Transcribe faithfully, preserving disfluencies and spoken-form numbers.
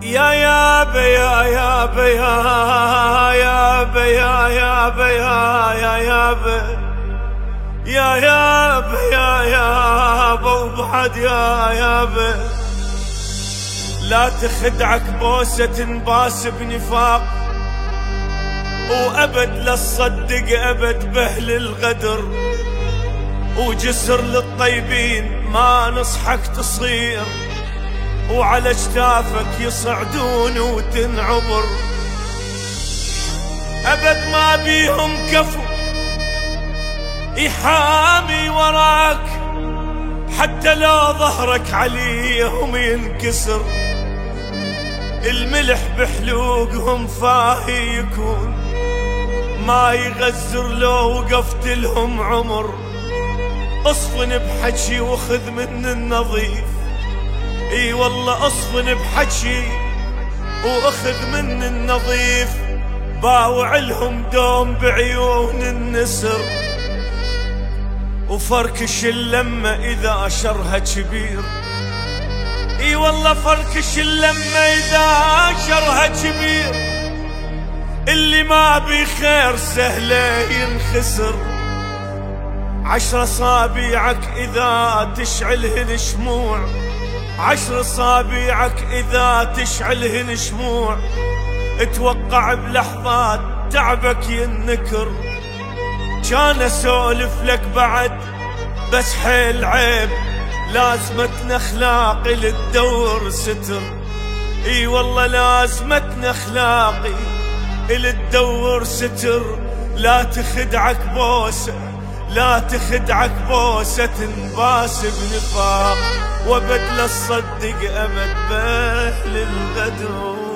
يا يا بيا يا بيا يا بيا يا بيا يا يا بيا يا يا بيا يا بوبعد يا يا بيا لا تخدعك بوسة تنباس بنفاق وأبد لا تصدق أبد بهل الغدر وجسر للطيبين ما نصحك تصير وعلى اجتافك يصعدون وتنعبر أبد ما بيهم كفو يحامي وراك حتى لو ظهرك عليهم ينكسر الملح بحلوقهم فاهي يكون ما يغزر لو وقفت لهم عمر اصفن بحكي وخذ من النظيف اي والله اصفن بحكي واخذ من النظيف باوع لهم دوم بعيون النسر وفركش اللمة اذا شرها كبير اي والله فركش اللمة اذا شرها كبير اللي ما بخير سهله ينخسر عشر صابيعك اذا تشعلهن شموع عشر صابيعك اذا تشعلهن شموع اتوقع بلحظات تعبك ينكر كان اسولف لك بعد بس حيل عيب لازمتنا اخلاقي للدور ستر اي والله لازمتنا اخلاقي للدور ستر لا تخدعك بوسه لا تخدعك بوسة تنباس بنفاق وابد لا تصدق ابد بهل الغدر